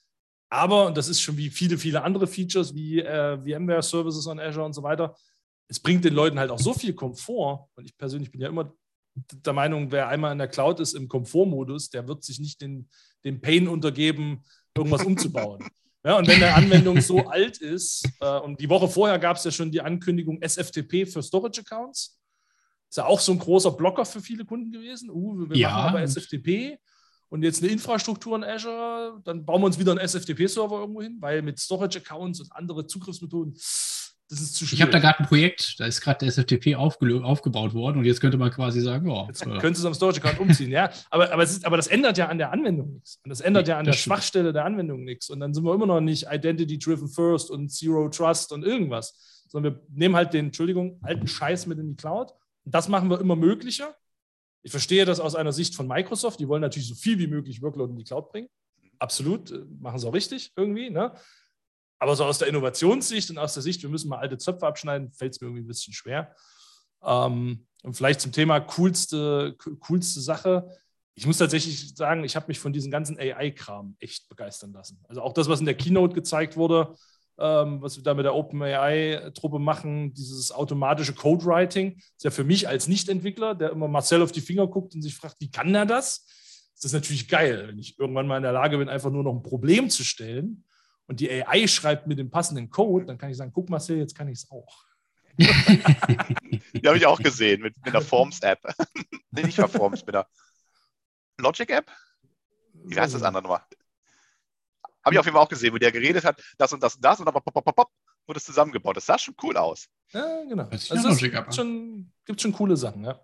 Aber, und das ist schon wie viele, viele andere Features, wie äh, VMware Services on Azure und so weiter, es bringt den Leuten halt auch so viel Komfort. Und ich persönlich bin ja immer der Meinung, wer einmal in der Cloud ist im Komfortmodus, der wird sich nicht den, den Pain untergeben, irgendwas umzubauen. Ja, und wenn eine Anwendung so alt ist, äh, und die Woche vorher gab es ja schon die Ankündigung S F T P für Storage Accounts, ist ja auch so ein großer Blocker für viele Kunden gewesen. Uh, wir ja, machen aber S F T P und jetzt eine Infrastruktur in Azure, dann bauen wir uns wieder einen S F T P-Server irgendwo hin, weil mit Storage Accounts und andere Zugriffsmethoden, das ist zu schwierig. Ich habe da gerade ein Projekt, da ist gerade der S F T P aufgelö- aufgebaut worden und jetzt könnte man quasi sagen, ja. Jetzt könntest du es am Storage-Account umziehen, ja. Aber, aber, es ist, aber das ändert ja an der Anwendung nichts. Und das ändert Nee, ja an der das stimmt. Schwachstelle der Anwendung nichts. Und dann sind wir immer noch nicht Identity-Driven First und Zero Trust und irgendwas. Sondern wir nehmen halt den, Entschuldigung, alten Scheiß mit in die Cloud. Und das machen wir immer möglicher. Ich verstehe das aus einer Sicht von Microsoft. Die wollen natürlich so viel wie möglich Workload in die Cloud bringen. Absolut, machen sie auch richtig irgendwie, ne? Aber so aus der Innovationssicht und aus der Sicht, wir müssen mal alte Zöpfe abschneiden, fällt es mir irgendwie ein bisschen schwer. Ähm, und vielleicht zum Thema coolste, coolste Sache. Ich muss tatsächlich sagen, ich habe mich von diesem ganzen A I-Kram echt begeistern lassen. Also auch das, was in der Keynote gezeigt wurde, ähm, was wir da mit der OpenAI-Truppe machen, dieses automatische Code-Writing, ist ja für mich als Nicht-Entwickler, der immer Marcel auf die Finger guckt und sich fragt, wie kann er das? Das ist natürlich geil, wenn ich irgendwann mal in der Lage bin, einfach nur noch ein Problem zu stellen und die A I schreibt mit dem passenden Code, dann kann ich sagen, guck Marcel, jetzt kann ich es auch. Die habe ich auch gesehen mit, mit der Forms-App. Nee, nicht mit Forms, mit der Logic-App? Wie heißt das andere nochmal? Habe ich auf jeden Fall auch gesehen, wo der geredet hat, das und das und das und dann pop, pop, pop, pop, wurde es zusammengebaut. Das sah schon cool aus. Ja, genau. Hört sich Also nach es Logic ab, gibt schon, gibt schon coole Sachen, ja.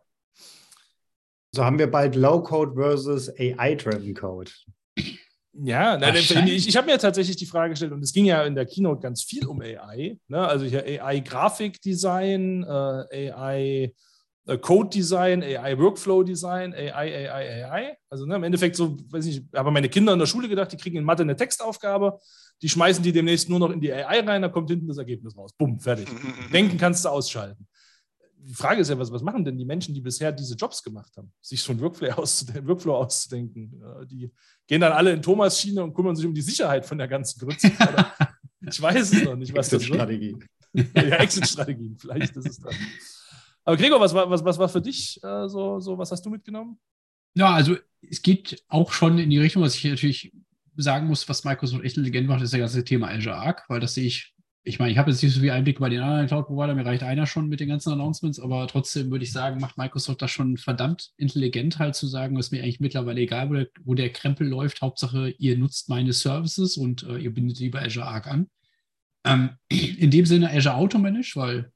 So haben wir bald Low-Code versus A I-Driven Code. Ja, nein, Wahrscheinlich. ich, ich habe mir tatsächlich die Frage gestellt, und es ging ja in der Keynote ganz viel um A I, ne? Also hier A I-Grafikdesign, äh, A I-Code-Design, A I-Workflow-Design, A I, A I, A I. Also ne, im Endeffekt so, weiß ich, habe meine Kinder in der Schule gedacht, die kriegen in Mathe eine Textaufgabe, die schmeißen die demnächst nur noch in die A I rein, da kommt hinten das Ergebnis raus. Bumm, fertig. Denken kannst du ausschalten. Die Frage ist ja, was, was machen denn die Menschen, die bisher diese Jobs gemacht haben, sich so einen Workflow, auszudenken, Workflow auszudenken? Die gehen dann alle in Thomas Schiene und kümmern sich um die Sicherheit von der ganzen Grütze. Ich weiß es noch nicht, was das wird. Strategie. Ja, Exit-Strategien, vielleicht ist es das. Aber Gregor, was war was, was war für dich äh, so, so, was hast du mitgenommen? Ja, also es geht auch schon in die Richtung, was ich natürlich sagen muss, was Microsoft echt intelligent macht, ist das ganze Thema Azure Arc, weil das sehe ich, ich meine, ich habe jetzt nicht so viel Einblick bei den anderen Cloud-Provider, mir reicht einer schon mit den ganzen Announcements, aber trotzdem würde ich sagen, macht Microsoft das schon verdammt intelligent halt zu sagen, ist mir eigentlich mittlerweile egal, wo der, wo der Krempel läuft, Hauptsache ihr nutzt meine Services und äh, ihr bindet lieber Azure Arc an. Ähm, in dem Sinne Azure Auto Manage, weil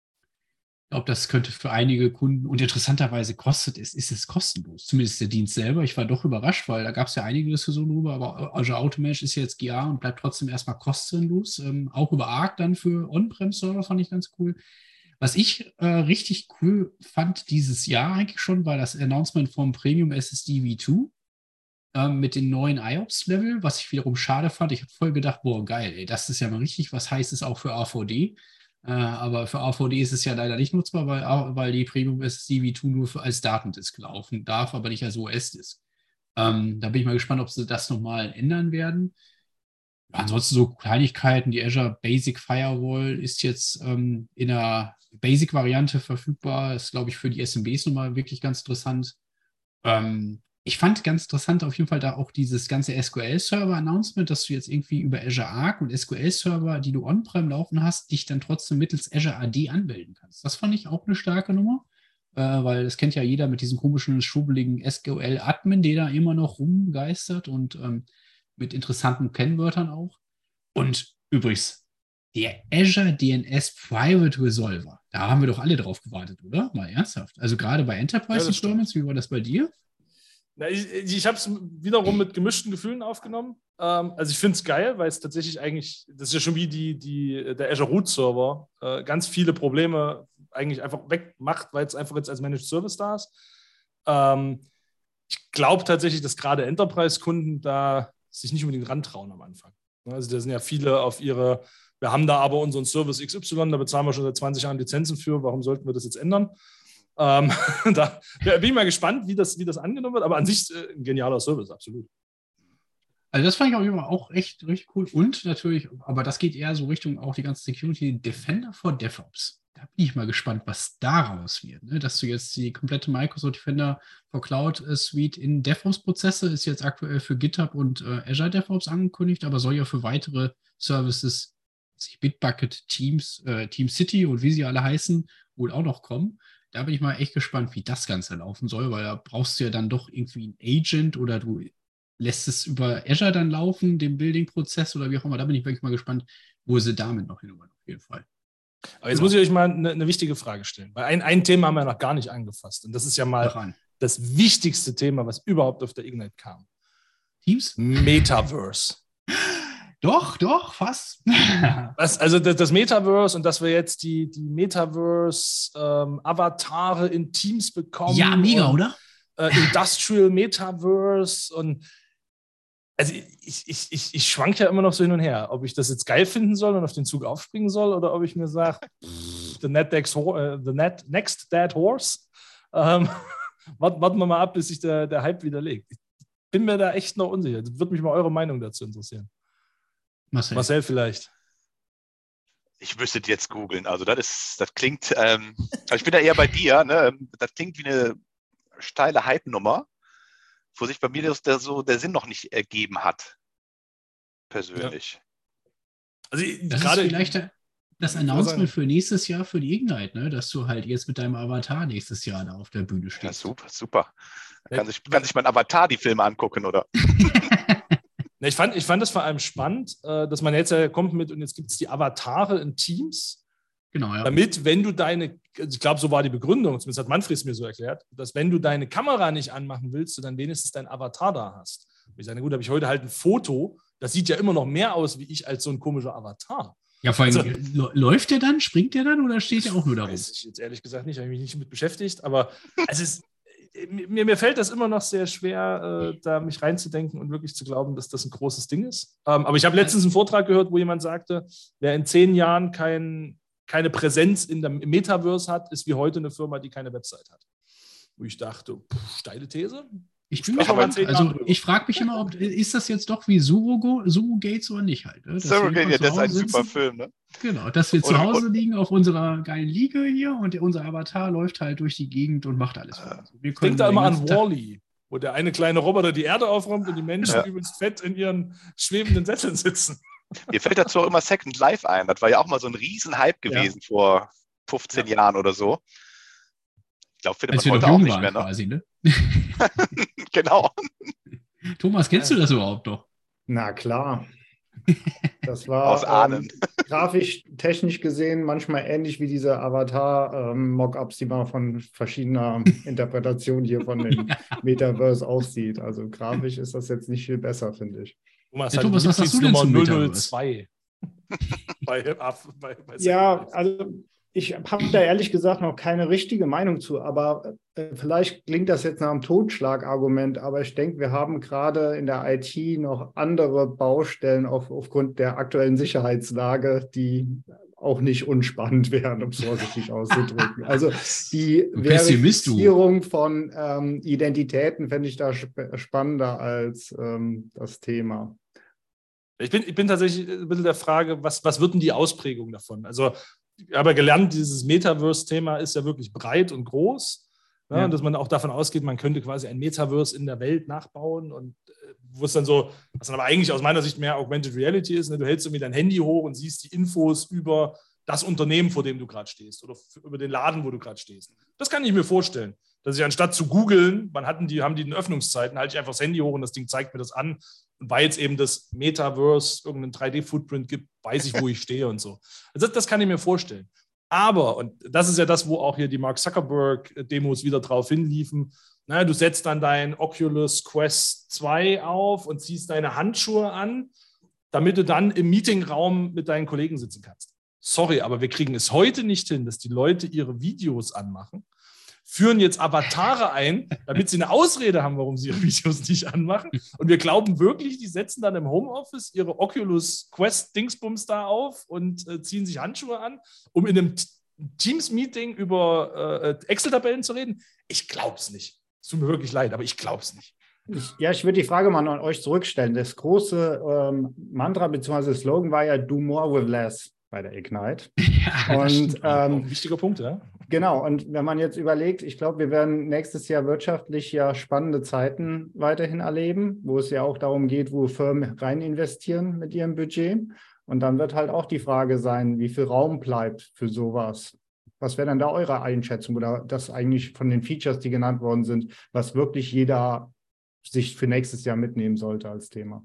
ich glaube, das könnte für einige Kunden und interessanterweise kostet es, ist es kostenlos, zumindest der Dienst selber. Ich war doch überrascht, weil da gab es ja einige Diskussionen drüber, aber Azure Auto Manage ist ja jetzt G A und bleibt trotzdem erstmal kostenlos. Ähm, auch über Arc dann für On-Prem-Server fand ich ganz cool. Was ich äh, richtig cool fand dieses Jahr eigentlich schon, war das Announcement vom Premium S S D V zwei ähm, mit den neuen I O P S-Level, was ich wiederum schade fand. Ich habe voll gedacht, boah, geil, ey, das ist ja mal richtig was Heißes auch für A V D. Äh, aber für A V D ist es ja leider nicht nutzbar, weil, weil die Premium S S D V zwei nur für, als Datendisk laufen darf, aber nicht als O S-Disk. Ähm, da bin ich mal gespannt, ob sie das nochmal ändern werden. Ja, ansonsten so Kleinigkeiten. Die Azure Basic Firewall ist jetzt ähm, in der Basic-Variante verfügbar. Das ist, glaube ich, für die S M Bs nochmal wirklich ganz interessant. Ähm, Ich fand ganz interessant auf jeden Fall da auch dieses ganze S Q L-Server-Announcement, dass du jetzt irgendwie über Azure Arc und S Q L-Server, die du on-prem laufen hast, dich dann trotzdem mittels Azure A D anmelden kannst. Das fand ich auch eine starke Nummer, äh, weil das kennt ja jeder mit diesem komischen, schwubbeligen S Q L-Admin, der da immer noch rumgeistert und ähm, mit interessanten Kennwörtern auch. Und übrigens, der Azure D N S Private Resolver, da haben wir doch alle drauf gewartet, oder? Mal ernsthaft. Also gerade bei Enterprise Ja, Deployments, wie war das bei dir? Na, ich ich habe es wiederum mit gemischten Gefühlen aufgenommen. Ähm, also ich finde es geil, weil es tatsächlich eigentlich, das ist ja schon wie die, die, der Azure Root Server, äh, ganz viele Probleme eigentlich einfach wegmacht, weil es einfach jetzt als Managed Service da ist. Ähm, ich glaube tatsächlich, dass gerade Enterprise-Kunden da sich nicht unbedingt rantrauen am Anfang. Also da sind ja viele auf ihre, wir haben da aber unseren Service X Y, da bezahlen wir schon seit zwanzig Jahren Lizenzen für, warum sollten wir das jetzt ändern? Ähm, da bin ich mal gespannt, wie das, wie das angenommen wird, aber an sich äh, ein genialer Service, absolut. Also das fand ich auch, auch echt richtig cool. Und natürlich, aber das geht eher so Richtung auch die ganze Security Defender for DevOps. Da bin ich mal gespannt, was daraus wird. Ne? Dass du jetzt die komplette Microsoft Defender for Cloud Suite in DevOps-Prozesse ist jetzt aktuell für GitHub und äh, Azure DevOps angekündigt, aber soll ja für weitere Services, Bitbucket, Teams, äh, TeamCity und wie sie alle heißen, wohl auch noch kommen. Da bin ich mal echt gespannt, wie das Ganze laufen soll, weil da brauchst du ja dann doch irgendwie einen Agent oder du lässt es über Azure dann laufen, den Building-Prozess oder wie auch immer. Da bin ich wirklich mal gespannt, wo sie damit noch hinüber, auf jeden Fall. Aber jetzt ja. muss ich euch mal eine, eine wichtige Frage stellen, weil ein, ein Thema haben wir noch gar nicht angefasst und das ist ja mal das wichtigste Thema, was überhaupt auf der Ignite kam. Teams? Metaverse. Doch, doch, fast. Was, also das, das Metaverse und dass wir jetzt die, die Metaverse-Avatare ähm, in Teams bekommen. Ja, mega, und, oder? Äh, Industrial Metaverse und also ich, ich, ich, ich schwank ja immer noch so hin und her, ob ich das jetzt geil finden soll und auf den Zug aufspringen soll oder ob ich mir sage, the, uh, the net, next dead horse. Ähm, warten, warten wir mal ab, bis sich der, der Hype widerlegt. Ich bin mir da echt noch unsicher. Das würde mich mal eure Meinung dazu interessieren. Marcel, Marcel vielleicht. Ich müsste jetzt googeln. Also das ist, das klingt, ähm, also ich bin da eher bei dir, ne? Das klingt wie eine steile Hype-Nummer, wo sich bei mir das, der, so der Sinn noch nicht ergeben hat. Persönlich. Ja. Also das gerade ist vielleicht das Announcement für nächstes Jahr für die Ignite, ne? Dass du halt jetzt mit deinem Avatar nächstes Jahr da auf der Bühne stehst. Ja, super, super. Da kann, ja, sich, kann sich mein Avatar die Filme angucken, oder? Ich fand, ich fand das vor allem spannend, dass man jetzt ja kommt mit und jetzt gibt es die Avatare in Teams. Genau, ja. Damit, wenn du deine, ich glaube, so war die Begründung, zumindest hat Manfred es mir so erklärt, dass wenn du deine Kamera nicht anmachen willst, du dann wenigstens deinen Avatar da hast. Und ich sage, gut, habe ich heute halt ein Foto, das sieht ja immer noch mehr aus wie ich als so ein komischer Avatar. Ja, vor allem, also, läuft der dann, springt der dann oder steht der auch nur da rum? Weiß ich jetzt ehrlich gesagt nicht, habe ich mich nicht mit beschäftigt, aber es ist Mir, mir fällt das immer noch sehr schwer, äh, da mich reinzudenken und wirklich zu glauben, dass das ein großes Ding ist. Ähm, aber ich habe letztens einen Vortrag gehört, wo jemand sagte, wer in zehn Jahren kein, keine Präsenz in der Metaverse hat, ist wie heute eine Firma, die keine Website hat. Wo ich dachte, pff, steile These. Ich bin gespannt. Also ich frage mich immer, ob ist das jetzt doch wie Surrogates oder nicht halt. Ne? Surrogate, ja, das ist ein super Film, ne? Genau, dass wir zu oder, Hause liegen auf unserer geilen Liege hier und unser Avatar läuft halt durch die Gegend und macht alles. Äh, wir ich denke da immer an Wall-E, wo der eine kleine Roboter die Erde aufräumt und die Menschen ja. übelst fett in ihren schwebenden Sesseln sitzen. Mir fällt dazu auch immer Second Life ein. Das war ja auch mal so ein Riesenhype gewesen ja. vor fünfzehn ja. Jahren oder so. Ich glaube, findet man heute auch nicht mehr. Ne? Quasi, ne? Genau. Thomas, kennst du das überhaupt noch? Na klar. Das war aus Ahnen. Ähm, grafisch, technisch gesehen manchmal ähnlich wie diese Avatar-Mockups, ähm, die man von verschiedener Interpretation hier von dem Metaverse aussieht. Also grafisch ist das jetzt nicht viel besser, finde ich. Thomas, ja, Thomas was sagst du denn zum null null zwei? bei, bei, bei ja, also ich habe da ehrlich gesagt noch keine richtige Meinung zu, aber äh, vielleicht klingt das jetzt nach einem Totschlagargument, aber ich denke, wir haben gerade in der I T noch andere Baustellen auf, aufgrund der aktuellen Sicherheitslage, die auch nicht unspannend wären, um es vorsichtig auszudrücken. Also die Verifizierung von ähm, Identitäten fände ich da sp- spannender als ähm, das Thema. Ich bin, ich bin tatsächlich ein bisschen der Frage, was, was wird denn die Ausprägung davon? Also ich habe gelernt, dieses Metaverse-Thema ist ja wirklich breit und groß. Ne? Ja. Und dass man auch davon ausgeht, man könnte quasi ein Metaverse in der Welt nachbauen und äh, wo es dann so, was dann aber eigentlich aus meiner Sicht mehr Augmented Reality ist, ne? Du hältst irgendwie dein Handy hoch und siehst die Infos über das Unternehmen, vor dem du gerade stehst oder f- über den Laden, wo du gerade stehst. Das kann ich mir vorstellen, dass ich anstatt zu googeln, wann hatten die, haben die den Öffnungszeiten, halte ich einfach das Handy hoch und das Ding zeigt mir das an. Und weil jetzt eben das Metaverse irgendeinen drei D-Footprint gibt, weiß ich, wo ich stehe und so. Also das, das kann ich mir vorstellen. Aber, und das ist ja das, wo auch hier die Mark Zuckerberg-Demos wieder drauf hinliefen, na, du setzt dann dein Oculus Quest zwei auf und ziehst deine Handschuhe an, damit du dann im Meetingraum mit deinen Kollegen sitzen kannst. Sorry, aber wir kriegen es heute nicht hin, dass die Leute ihre Videos anmachen, führen jetzt Avatare ein, damit sie eine Ausrede haben, warum sie ihre Videos nicht anmachen. Und wir glauben wirklich, die setzen dann im Homeoffice ihre Oculus Quest Dingsbums da auf und äh, ziehen sich Handschuhe an, um in einem T- Teams-Meeting über äh, Excel-Tabellen zu reden. Ich glaube es nicht. Es tut mir wirklich leid, aber ich glaube es nicht. Ich, ja, ich würde die Frage mal an euch zurückstellen. Das große ähm, Mantra bzw. Slogan war ja Do More with Less bei der Ignite. Ja, und ähm, ein wichtiger Punkt, ja. Genau, und wenn man jetzt überlegt, ich glaube, wir werden nächstes Jahr wirtschaftlich ja spannende Zeiten weiterhin erleben, wo es ja auch darum geht, wo Firmen rein investieren mit ihrem Budget. Und dann wird halt auch die Frage sein, wie viel Raum bleibt für sowas. Was wäre dann da eure Einschätzung oder das eigentlich von den Features, die genannt worden sind, was wirklich jeder sich für nächstes Jahr mitnehmen sollte als Thema?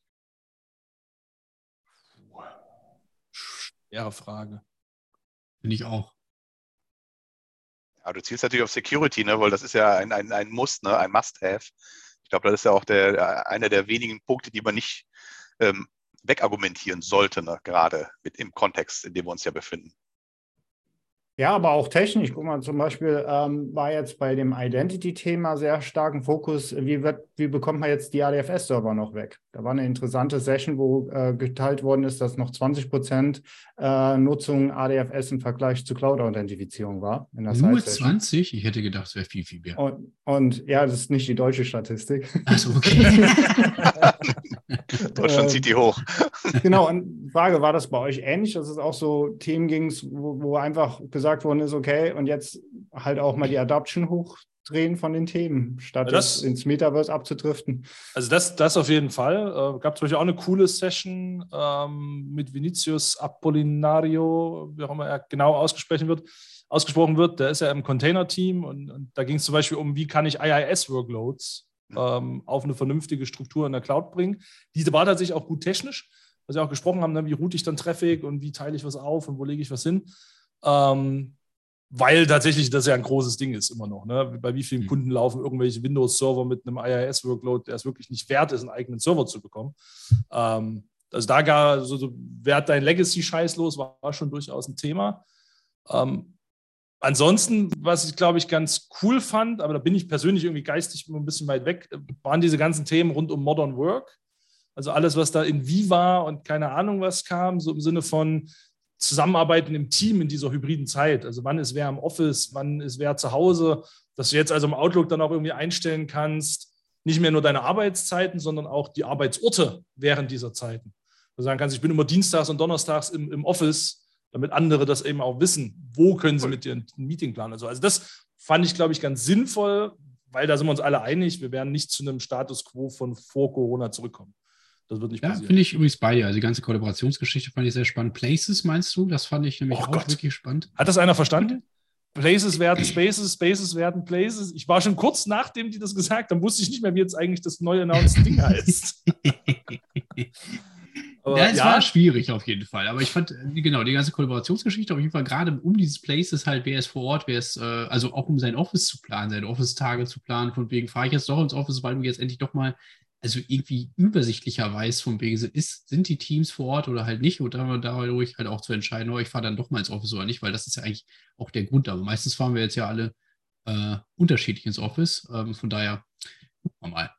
Schwere Frage. Finde ich auch. Ja, du zielst natürlich auf Security, ne, weil das ist ja ein, ein, ein Muss, ne, ein Must-Have. Ich glaube, das ist ja auch der, einer der wenigen Punkte, die man nicht ähm, wegargumentieren sollte, ne, gerade mit im Kontext, in dem wir uns ja befinden. Ja, aber auch technisch. Guck mal, zum Beispiel ähm, war jetzt bei dem Identity-Thema sehr starken Fokus, wie, wird, wie bekommt man jetzt die A D F S-Server noch weg? Da war eine interessante Session, wo äh, geteilt worden ist, dass noch zwanzig Prozent äh, Nutzung A D F S im Vergleich zu Cloud-Authentifizierung war. In der Nur zwanzig? Ich hätte gedacht, es wäre viel, viel mehr. Und, und ja, das ist nicht die deutsche Statistik. Achso, okay. Deutschland zieht die hoch. Genau, und die Frage, war das bei euch ähnlich, dass es auch so Themen ging, wo, wo einfach gesagt worden ist, okay, und jetzt halt auch mal die Adoption hochdrehen von den Themen, statt das, jetzt ins Metaverse abzudriften? Also das, das auf jeden Fall. Äh, gab zum Beispiel auch eine coole Session ähm, mit Vinicius Apollinario, wie auch immer er genau ausgesprochen wird. ausgesprochen wird. Der ist ja im Container-Team und, und da ging es zum Beispiel um, wie kann ich I I S-Workloads ähm, auf eine vernünftige Struktur in der Cloud bringen. Diese war tatsächlich auch gut technisch, was wir auch gesprochen haben, ne, wie route ich dann Traffic und wie teile ich was auf und wo lege ich was hin. Ähm, weil tatsächlich das ja ein großes Ding ist immer noch. Ne? Bei wie vielen Kunden laufen irgendwelche Windows-Server mit einem I I S-Workload, der es wirklich nicht wert ist, einen eigenen Server zu bekommen. Ähm, also da gar so, so werd dein Legacy-Scheiß los, war, war schon durchaus ein Thema. Ähm, ansonsten, was ich, glaube ich, ganz cool fand, aber da bin ich persönlich irgendwie geistig ein bisschen weit weg, waren diese ganzen Themen rund um Modern Work. Also alles, was da in Viva und keine Ahnung was kam, so im Sinne von Zusammenarbeiten im Team in dieser hybriden Zeit. Also wann ist wer im Office, wann ist wer zu Hause, dass du jetzt also im Outlook dann auch irgendwie einstellen kannst, nicht mehr nur deine Arbeitszeiten, sondern auch die Arbeitsorte während dieser Zeiten. Du sagen kannst, ich bin immer dienstags und donnerstags im, im Office, damit andere das eben auch wissen, wo können sie mit dir ein Meeting planen. Also, also das fand ich, glaube ich, ganz sinnvoll, weil da sind wir uns alle einig, wir werden nicht zu einem Status quo von vor Corona zurückkommen. Das wird nicht Ja, passieren. finde ich übrigens bei dir. Also die ganze Kollaborationsgeschichte fand ich sehr spannend. Places meinst du? Das fand ich nämlich Oh auch Gott. wirklich spannend. Hat das einer verstanden? Places werden Spaces, Spaces werden Places. Ich war schon kurz nachdem die das gesagt haben, wusste ich nicht mehr, wie jetzt eigentlich das neue announced Ding heißt. Aber, ja, es ja. war schwierig auf jeden Fall. Aber ich fand, genau, die ganze Kollaborationsgeschichte auf jeden Fall, gerade um dieses Places halt, wer ist vor Ort, wer ist, äh, also auch um sein Office zu planen, seine Office-Tage zu planen, von wegen, fahre ich jetzt doch ins Office, weil du jetzt endlich doch mal, also irgendwie übersichtlicher weiß, von wegen, ist, sind die Teams vor Ort oder halt nicht, und dann dadurch halt auch zu entscheiden, oh, ich fahre dann doch mal ins Office oder nicht, weil das ist ja eigentlich auch der Grund. Aber meistens fahren wir jetzt ja alle äh, unterschiedlich ins Office. Ähm, von daher, gucken wir mal.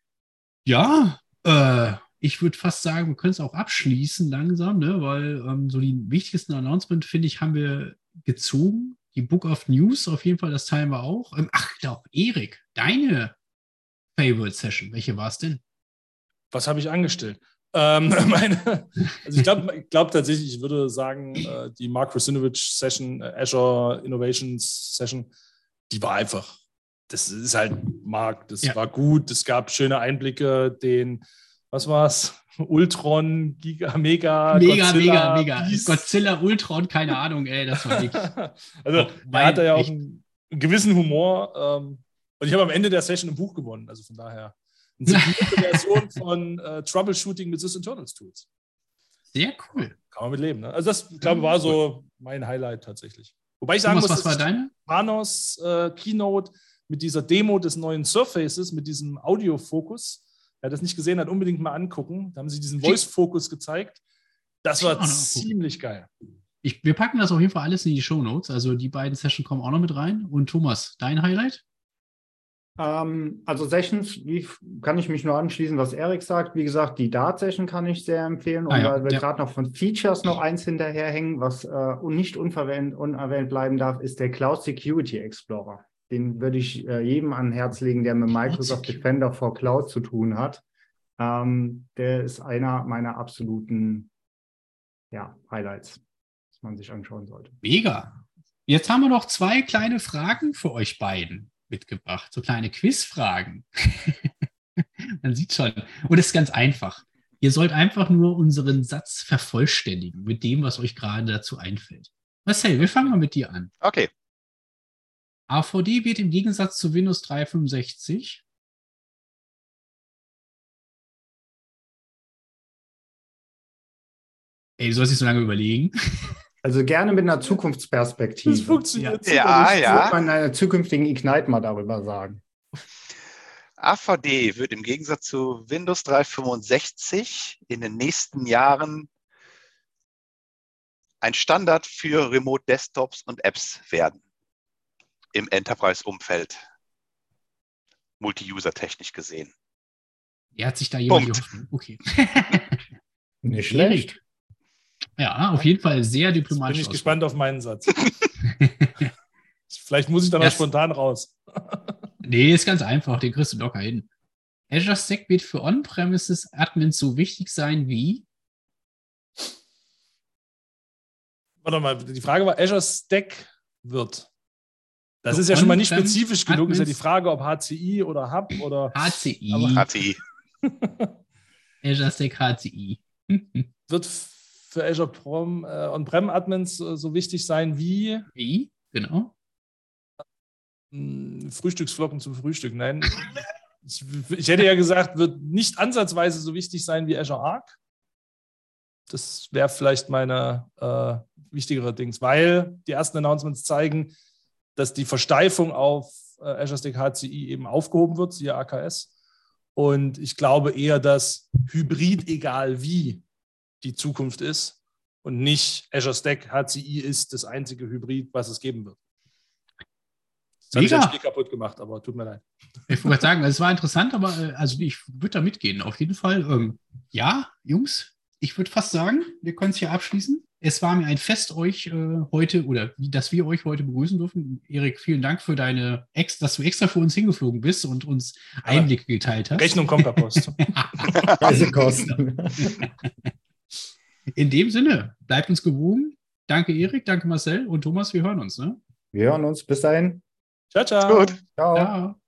Ja, äh, ich würde fast sagen, wir können es auch abschließen langsam, ne? Weil ähm, so die wichtigsten Announcement, finde ich, haben wir gezogen. Die Book of News, auf jeden Fall, das teilen wir auch. Ähm, ach, doch, Erik, deine Favorite Session, welche war es denn? Was habe ich angestellt? Ähm, meine, also ich glaube glaub tatsächlich, ich würde sagen, äh, die Mark Russinovich Session, äh, Azure Innovations Session, die war einfach, das ist halt Mark, das ja. war gut, es gab schöne Einblicke, den, was war's? Ultron, Giga, Mega, Mega, Godzilla, mega, mega. Beast. Godzilla, Ultron, keine Ahnung, ey, das war wirklich. Also, er hatte ja auch einen, einen gewissen Humor. Ähm, und ich habe am Ende der Session ein Buch gewonnen, also von daher eine signierte Version von äh, Troubleshooting mit Sys-Internals Tools. Sehr cool. Kann man mit leben, ne? Also, das, ich glaube, war so mein Highlight tatsächlich. Wobei ich sagen Thomas, muss, was war deine? Panos äh, Keynote mit dieser Demo des neuen Surfaces, mit diesem Audiofokus. Wer das nicht gesehen hat, unbedingt mal angucken. Da haben sie diesen Voice-Fokus gezeigt. Das war oh, ziemlich geil. Ich, wir packen das auf jeden Fall alles in die Shownotes. Also die beiden Sessions kommen auch noch mit rein. Und Thomas, dein Highlight? Ähm, also Sessions, wie kann ich mich nur anschließen, was Erik sagt. Wie gesagt, die Dart-Session kann ich sehr empfehlen. Und ah, ja, weil wir ja. gerade noch von Features noch eins hinterherhängen, was äh, nicht unverwendet, unerwähnt bleiben darf, ist der Cloud Security Explorer. Den würde ich äh, jedem an Herz legen, der mit Microsoft Defender for Cloud zu tun hat. Ähm, der ist einer meiner absoluten ja, Highlights, was man sich anschauen sollte. Mega. Jetzt haben wir noch zwei kleine Fragen für euch beiden mitgebracht. So kleine Quizfragen. Man sieht schon. Und es ist ganz einfach. Ihr sollt einfach nur unseren Satz vervollständigen mit dem, was euch gerade dazu einfällt. Marcel, wir fangen mal mit dir an. Okay. A V D wird im Gegensatz zu Windows dreihundertfünfundsechzig Ey, du sollst nicht so lange überlegen. Also gerne mit einer Zukunftsperspektive. Das funktioniert. Ja, ja. Ich würde in einer zukünftigen Ignite mal darüber sagen. A V D wird im Gegensatz zu Windows dreihundertfünfundsechzig in den nächsten Jahren ein Standard für Remote-Desktops und Apps werden. Im Enterprise-Umfeld, Multi-User-technisch gesehen. Er hat sich da jemand Punkt. gehofft. Okay. Nicht schlecht. Ja, auf jeden Fall sehr diplomatisch. Jetzt bin ich gespannt auf meinen Satz. Vielleicht muss ich dann das, auch spontan raus. Nee, ist ganz einfach. Den kriegst du locker hin. Azure Stack wird für On-Premises-Admins so wichtig sein wie? Warte mal, die Frage war, Azure Stack wird. Das ist ja schon mal nicht spezifisch genug. Ist ja die Frage, ob H C I oder Hub oder. H C I. Aber H C I. Azure Stack H C I. Wird für Azure Prom, äh, On-Prem-Admins äh, so wichtig sein wie. Wie? Genau. Mh, Frühstücksflocken zum Frühstück. Nein. ich, ich hätte ja gesagt, wird nicht ansatzweise so wichtig sein wie Azure Arc. Das wäre vielleicht meine äh, wichtigere Dings, weil die ersten Announcements zeigen, dass die Versteifung auf äh, Azure Stack H C I eben aufgehoben wird, siehe A K S. Und ich glaube eher, dass Hybrid, egal wie, die Zukunft ist und nicht Azure Stack H C I ist das einzige Hybrid, was es geben wird. Das habe ich das Spiel kaputt gemacht, aber tut mir leid. Ich wollte sagen, es war interessant, aber äh, also ich würde da mitgehen, auf jeden Fall. Ähm, ja, Jungs, ich würde fast sagen, wir können es hier abschließen. Es war mir ein Fest, euch äh, heute oder dass wir euch heute begrüßen dürfen. Erik, vielen Dank für deine, Ex dass du extra für uns hingeflogen bist und uns Einblicke geteilt hast. Rechnung kommt per Post. Reisekosten. In dem Sinne, bleibt uns gewogen. Danke, Erik, danke, Marcel und Thomas. Wir hören uns. Ne? Wir hören uns. Bis dahin. Ciao, ciao. Gut. Ciao. Ciao.